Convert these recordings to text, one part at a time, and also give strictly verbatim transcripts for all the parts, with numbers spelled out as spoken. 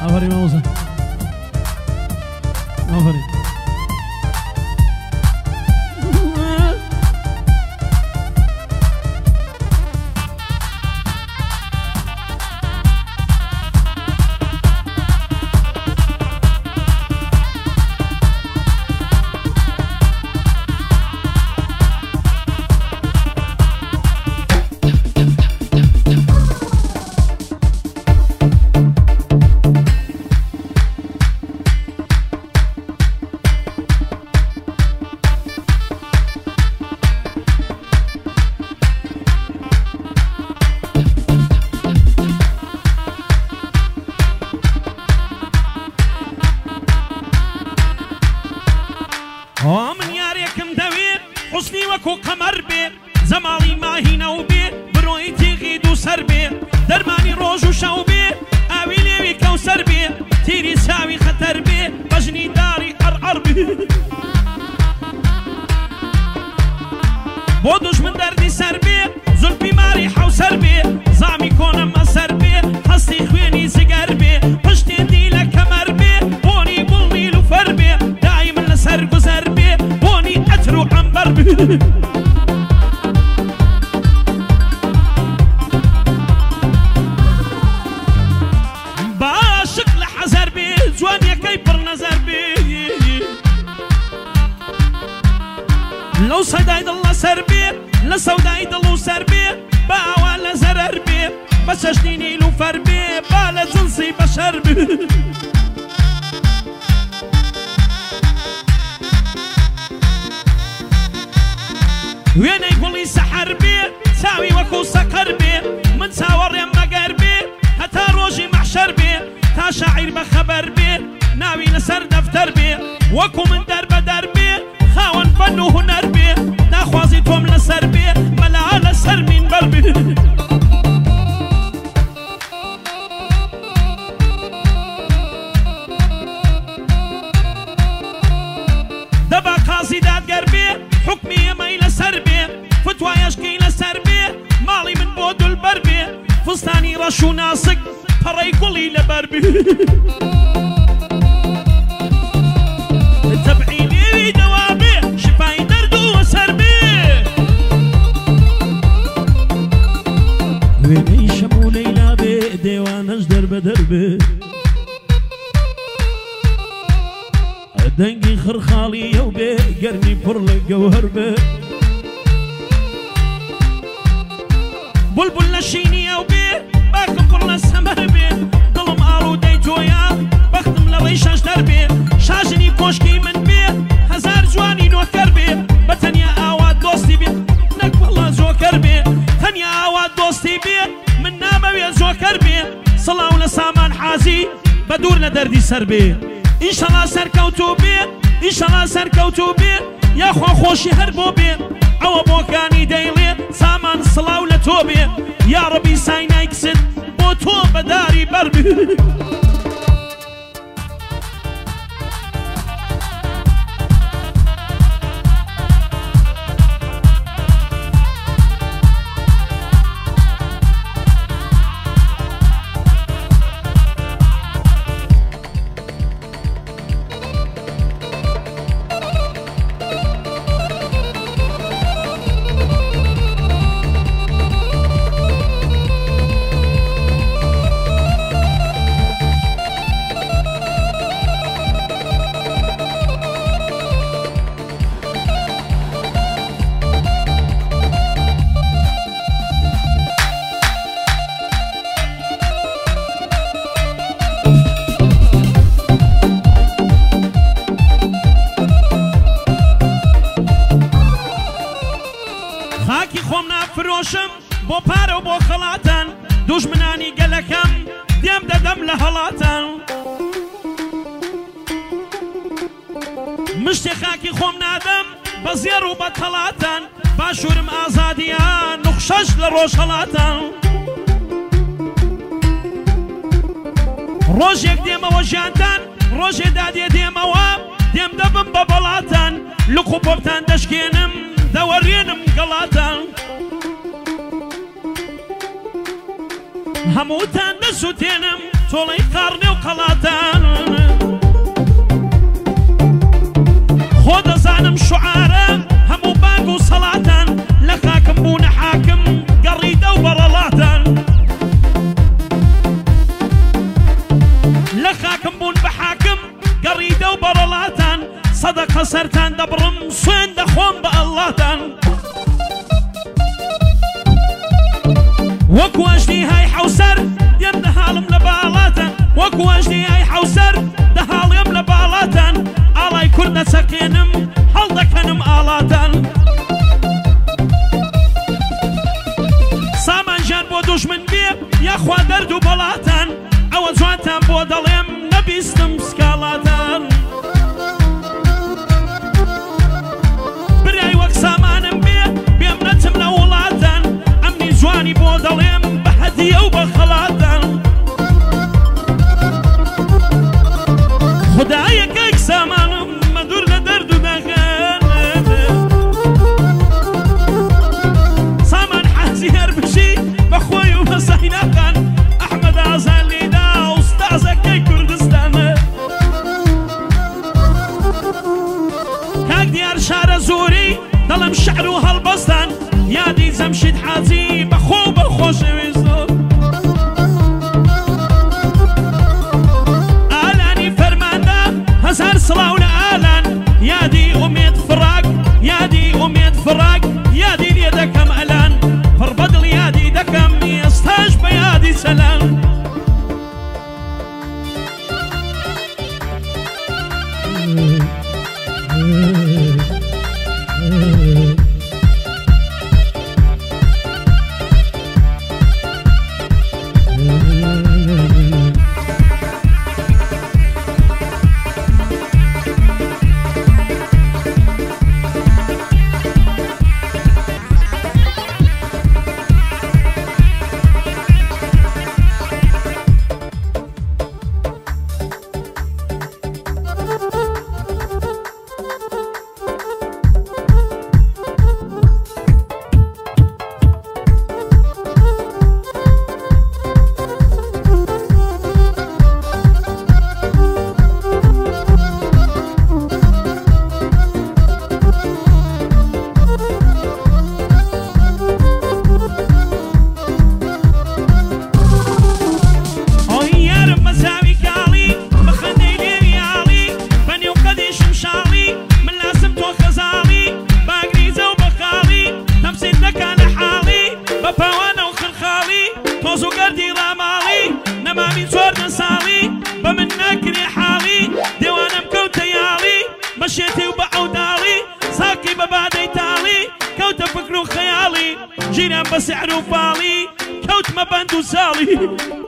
آفرین موزه آفرین قمر بي زمالي ماهي نو بي بروي تيغي دو سر بي درماني روج وشو بي اوي ليوي كوسر بي تيري ساوي خطر بي بجني داري ارعر بي بودوش من دردي سر بي زلبي ماري حوسر بي زعمي كونم مسر بي هستي خويني زقر بي پشتي ديلا كمر بي بوني بولني لفر بي دايما لسر گزر بي بوني اترو عنبر بي باشق لحزر بي جوان يكي پر نظر بي لو صداي دل سر بي لسوداي دلو سر بي باوا لزرر بي بشجنيني لفر بي بالا جنسي بشر بي ويني قولي سحر بي ساوي وكو سكر بي من ساور يما قربي هتا روجي محشر بي تا شاعر بخبر بي ناوي لسر دفتر بي وكو من درب دربي خاون فن وهنر بي ناخوازي توم لسر بي ملا لسر من بربي دبا قاضي داد قربي حكمي ميل سربي فتوى يشكي لسربي مالي من بود البربي فستاني رشو ناسك فري قولي لبربي تبعيني دوابي شفاي دردو وسربي ويني شمو ليلى بي ديوانش درب دربي دنگي خرخالي يو بي قرني برل جوهر بي بلبل نشيني يو بي باكم برل سمر بي ظلم آلو ديتويا بختم لوي شاش دربي شاجني كوشكي من بي هزار جواني نوكر بي بتنيا آواد دوستي بي نك والله زوكر بي تنيا آواد دوستي بي من ناموي زوكر بي صلاة لسامان حازي بدورنا دردي سر بي إن شاء الله سركوتو بي إن شاء الله سركوتو بي يا خو خوشي هربو بي عوا بوكاني ديلي سامان صلاة ولتو بي يا ربي ساينا يكسد بوتو بداري بربي فروشم بو پارو بو خلاتن دشمنانی گلکم دیم ددم لهلاتن مشتی خاکی خوم نادم بزیر و بطلاتن باشورم آزادیان نخشش لروش هلاتن روش یک دیم و جاندن روش دادی دیم و دیم دبم ببلاتن لکو ببتن دشکینم دورینم قلاتن هموتان دسوتينم تۆڵەی قارنێ و قەڵاتان خۆ دەزانم شوعارە هەموو بانگ و سەڵاتان لە خاکم بوونە حاکم گەڕیدە و بەڕەڵاتان لە خاکم بوون بە حاکم گەڕیدە و بەڕەڵاتان سەدەقە سەرتان دەبڕم سوێن دەخۆم بە ئەڵڵاتان وەکو ئەژنی های حەوسەر دێم دەهاڵم لە باڵاتان وەکو ئەژنی های حەوسەر دەهاڵێم لە باڵاتان ئاڵای کورد دەچەقێنم هەڵدەکەنم ئاڵاتان سامانجان بۆ دوژمن بێ یاخوا دەرد و بەڵاتان ئەوە جوانتان بۆ دەڵێم نەبیستم سکاڵاتان برای وەک سامانم بێ بێم نەچم لە وڵاتان ئەمنی جوانی بۆ دەڵێم بە هەدیە و بە خەڵاتان خدایەکەک سامانم مەدوور لە دەرد و دەغەن سامان حەزی هەر بشی بە خۆی و بە سەینەکان ئەحمەد ئازان لێدا ئوستازەکەی کوردستانە کاک دیار شارە زۆری دەڵم شعر و هەڵبەستان یادی جەمشید حاجی بەخۆ و بە خۆشەویستۆ ئالانی فەرماندا هەزار سڵاو لە ئالان یادی ئومێد فڕاک یادی ئومێد فڕاک یادی لێ دەکەم ئەلان پڕ بەدڵ یادی دەکەم ئێستاش بە یادی چەلان مشيتي وبعودالي ساقي ببادي تالي كوت فكر وخيالي جينا بسعر وفالي كوت ما بندو سالي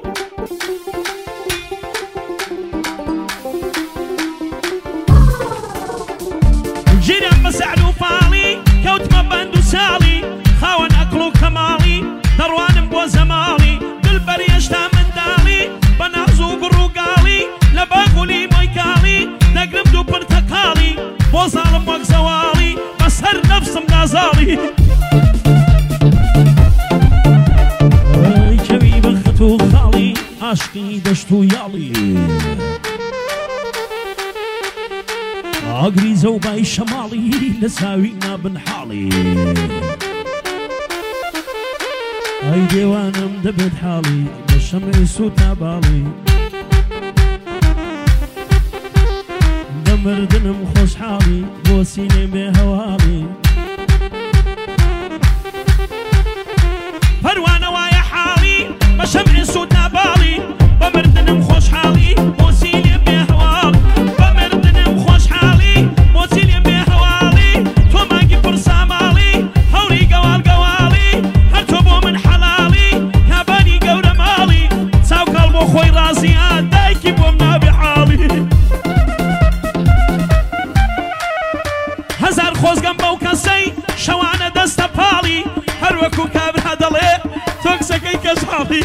جينا بسعر وفالي كوت ما بندو سالي خاون أكلو كمالي دروان بو زمالي دلبري اشتا من دالي بنازو قروقالي لباقولي مويكالي نقرب دو برتقالي بو ظالم وك زوالي بسر نفسم نازالي اي كوي بختو خالي عشقي دشتو يالي عقري زوباي شمالي لساوينا بن حالي اي ديوانم دبت حالي بشمس وتابالي دمردنم خوش حالي بوسيني بهوالي فروانة وايا حالي بشمس وتابالي بمردنم خوش حالي بوسيني بهوالي بمردنم خوش حالي بوسيني بهوالي تو ماقي فرسامالي هوري قوال قوالي هرتبو من حلالي كاباني قورة مالي ساو قلبو خوي رازيان دايكي بومنا بحالي هزار خوزگم بو کسی شوانه دست پالی هر وکو کابر هدله توک سکی کشالی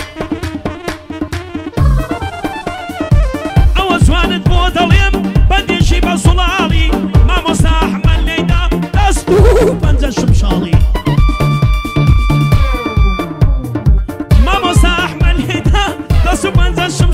او زوانت بو دلیم بدیشی بزلالی ما مستحمل لیدم دستو پنجه شمشالی ما مستحمل لیدم دستو پنجه شمشالی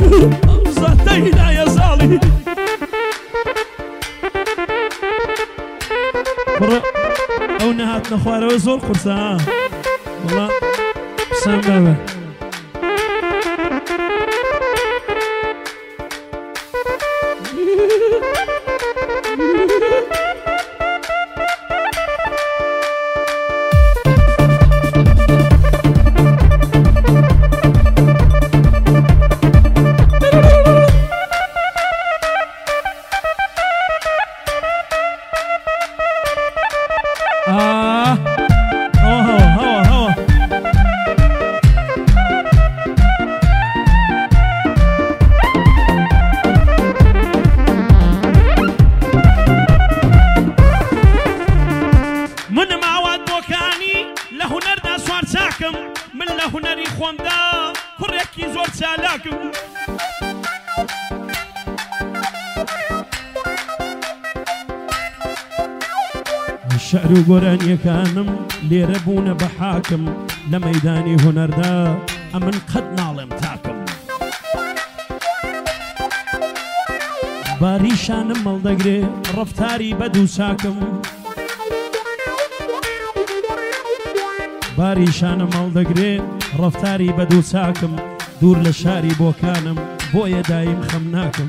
زاتي لا يا زالي او نهات نخواره وزور قرصا والله بسام بابا من لهنري خواندا كريكي زور سالاكم الشعر وقراني كانم ليربونا بحاكم لميداني هنردا أمن قد نعلم تاكم باريشان مالدقري رفتاري بدو ساكم باریشانم مەڵدەگرێ ڕەفتاری بەدوو چاکم دوور لە شاری بۆکانم بۆیە دایم خەم ناکەم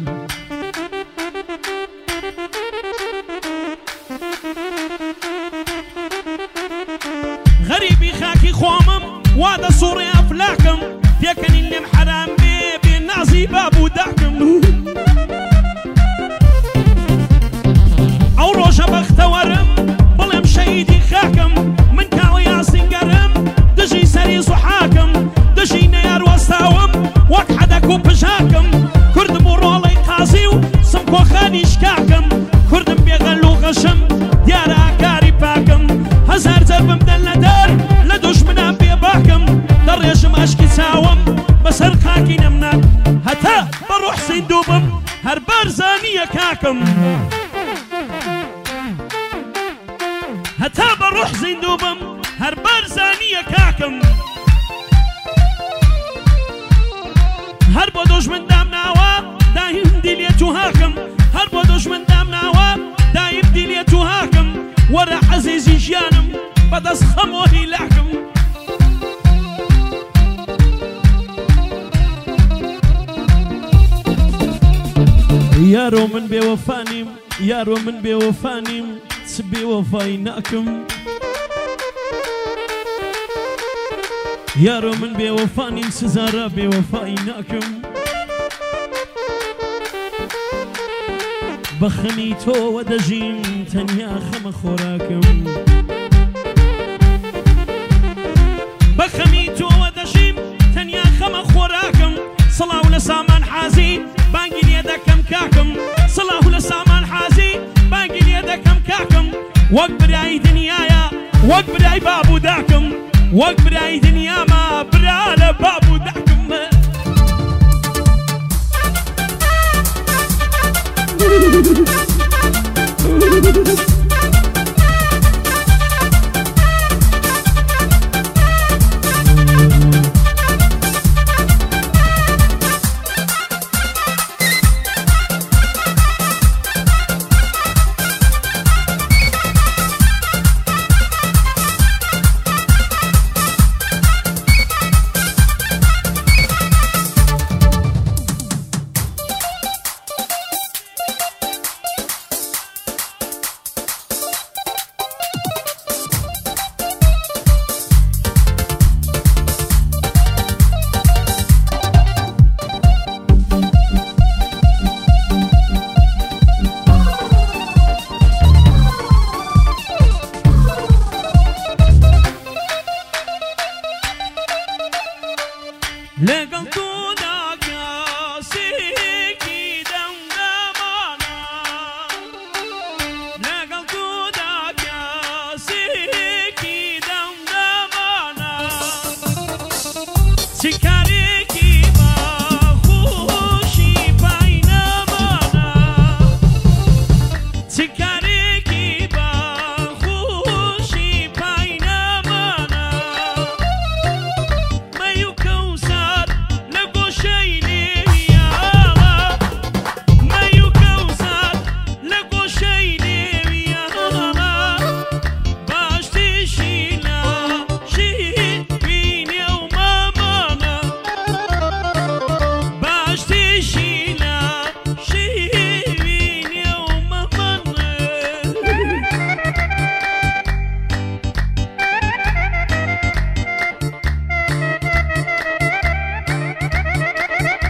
غەریبی خاکی خۆمم وا دەسووڕێ ئەفلاکم پێکەنین لێم حەرام بێ بێ نازی بابوو داکم ئەو ڕۆژە بەختەوەرم بڵێم شەهیدی خاکم من کاوە یاسینگەرم دژی سەری زوحاکم دژی نەیار وەستاوم وەک حەدەک و پژاکم کوردم و ڕۆڵەی قازی و سمکۆخانی شکاکم کوردم بێغەل و غەشم دیارە ئاکاری پاکم هەزار جەر بمدەن لە دەر لە دوژمنە بێباکم دەڕێژم ئەشکی چاوم بەسەر خاکی نەمناک هەتا بە ڕوح زیندوو بم هەر بارزانیە کاکم هەتا بە ڕوح زیندوو بم هەر بارزانیە کاکم هەر بۆ دۆژمن دامناوە دایم دیلێت و هاکم هەر بۆ دۆژمن دامناوە دایم دیلێت و هاکم وەرە عەزیزی ژیانم بەدەست خەمۆ هیلاکم یارۆ من بێوەفانیم یارۆ من بێوەفانیم چ بێوەفای ناکەم یارۆ من بێوەفانیم سزارە بێوەفای ناکەم بە خەمی تۆوە دەژیم تەنیا خەمە خۆراکەم بە خەمی تۆوە دەژیم تەنیا خەمە خۆراکەم سڵاو لە سامان حازی بانگی لێ دەکەم کاکم سڵاو لە سامان حازی بانگی لێ دەکەم کاکم وەک برای دنیایە وەک برای بابوو داکم وەک برای دنیاما برا لە بابوو داکم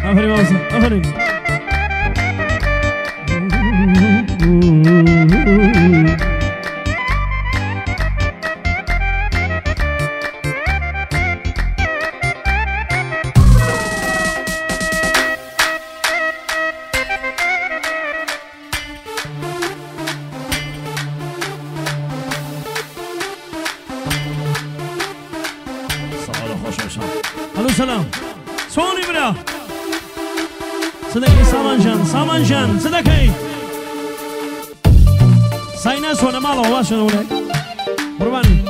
آفرین بابا آفرین الو سلام سونی برا صدقی سامان جان سامان جان صدقی ساینا سونا مالا واشون ولی قربانی